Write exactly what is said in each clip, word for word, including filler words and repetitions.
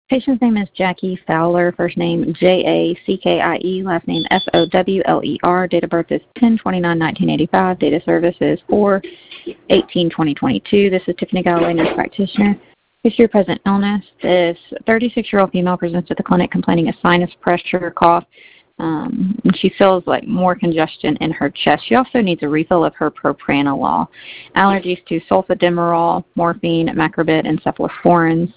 Patient's name is Jackie Fowler, first name J A C K I E, last name F O W L E R. Date of birth is ten twenty-nine nineteen eighty-five. Date of service is four eighteen twenty twenty-two. This is Tiffany Galloway, nurse practitioner. History of present illness. This thirty-six-year-old female presents at the clinic complaining of sinus pressure, cough. Um, and she feels like more congestion in her chest. She also needs a refill of her propranolol. Allergies to sulfademerol, morphine, macrobid, and cephalosporins.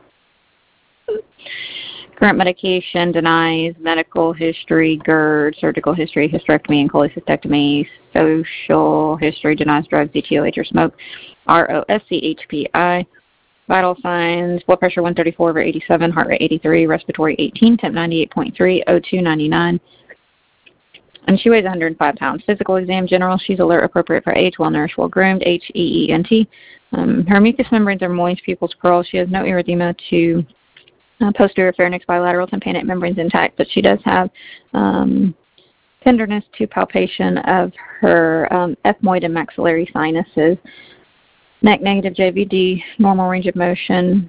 Current medication denies medical history, GERD, surgical history, hysterectomy, and cholecystectomy. Social history denies drugs, D T O H, or smoke. R O S C H P I. Vital signs: blood pressure one thirty-four over eighty-seven, heart rate eighty-three, respiratory eighteen, temp ninety-eight point three, O two ninety-nine. And she weighs one hundred five pounds. Physical exam: general. She's alert, appropriate for age, well-nourished, well-groomed, H E E N T. Um, her mucous membranes are moist, pupils pearl. She has no erythema to Uh, posterior pharynx, bilateral tympanic membranes intact, but she does have um, tenderness to palpation of her um, ethmoid and maxillary sinuses. Neck negative J V D, normal range of motion.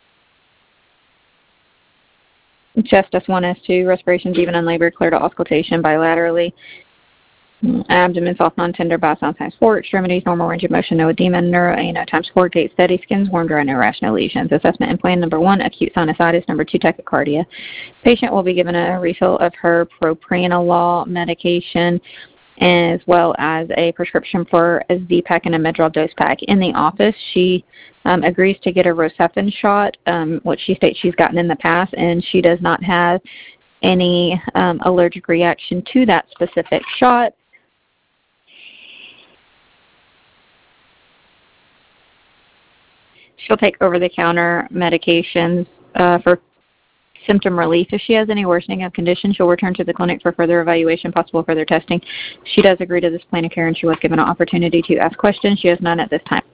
Chest S one, S two, respirations even unlabored, clear to auscultation bilaterally. Abdomen soft, non-tender, bow sound times four. Extremities, normal range of motion, no edema. Neuro A N O times four. Gait steady. Skin's warm, dry, no rash, no lesions. Assessment and plan: number one, acute sinusitis. Number two, tachycardia. Patient will be given a refill of her propranolol medication, as well as a prescription for a Z-Pak and a Medrol dose pack. In the office, she um, agrees to get a Rocephin shot, um, which she states she's gotten in the past, and she does not have any um, allergic reaction to that specific shot. She'll take over-the-counter medications uh, for symptom relief. If she has any worsening of condition, she'll return to the clinic for further evaluation, possible further testing. She does agree to this plan of care, and she was given an opportunity to ask questions. She has none at this time.